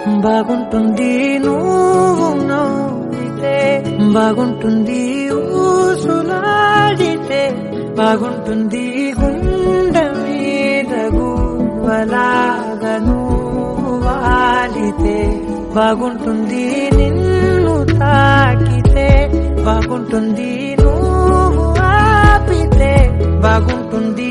బాగుంటుంది నువ్వు నవ్వితే, బాగుంటుంది ఊసులాడితే, బాగుంటుంది గుండె మీద గువ్వలాగా నువ్వు వాలితే, బాగుంటుంది నిన్ను తాకితే, బాగుంటుంది నువ్వు ఆపితే, బాగుంటుంది